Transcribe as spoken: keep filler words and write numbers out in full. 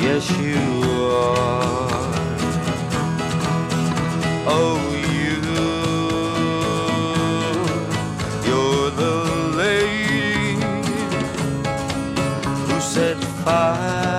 Yes, you are. Oh, you, you're the lady who set fire